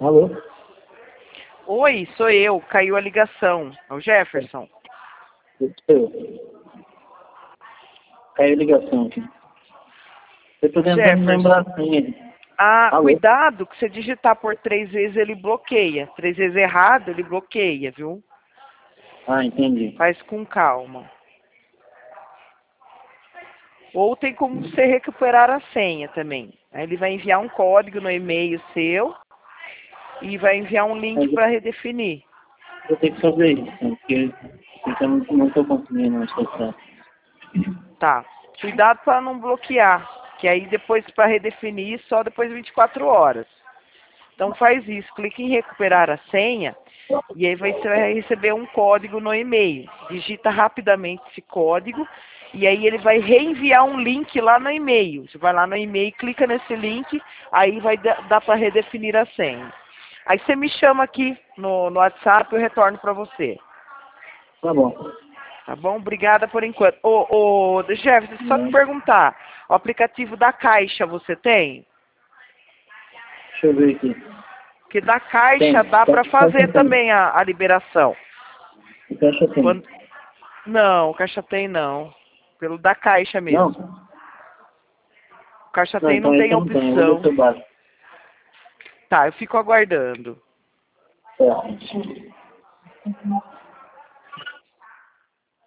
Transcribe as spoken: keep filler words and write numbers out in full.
Alô? Oi, sou eu. Caiu a ligação. É o Jefferson. Eu. Caiu a ligação aqui. Eu tô tentando Jefferson. lembrar a senha. Ah, Alô? cuidado que se digitar por três vezes ele bloqueia. Três vezes errado ele bloqueia, viu? Ah, entendi. Faz com calma. Ou tem como você recuperar a senha também. Aí ele vai enviar um código no e-mail seu e vai enviar um link Mas eu para redefinir. vou ter que fazer isso, né? Porque eu não, não tô conseguindo acessar. Tá. Cuidado para não bloquear. Que aí depois para redefinir só depois de vinte e quatro horas. Então faz isso, clique em recuperar a senha e aí você vai receber um código no e-mail. Digita rapidamente esse código e aí ele vai reenviar um link lá no e-mail. Você vai lá no e-mail, clica nesse link, aí vai dar para redefinir a senha. Aí você me chama aqui no, no WhatsApp e eu retorno para você. Tá bom. Tá bom? Obrigada por enquanto. Ô, ô, Jefferson, só te Não. perguntar, o aplicativo da Caixa você tem? Deixa eu ver aqui. Porque da Caixa Tem. dá para Caixa fazer tem. também a, a liberação. Caixa tem. Quando... Não, Caixa Tem não. Pelo da Caixa Não? mesmo. Caixa Não, Tem então não esse tem eu não tenho. Eu vou ver opção. se eu baixo. Tá, eu fico aguardando. Certo.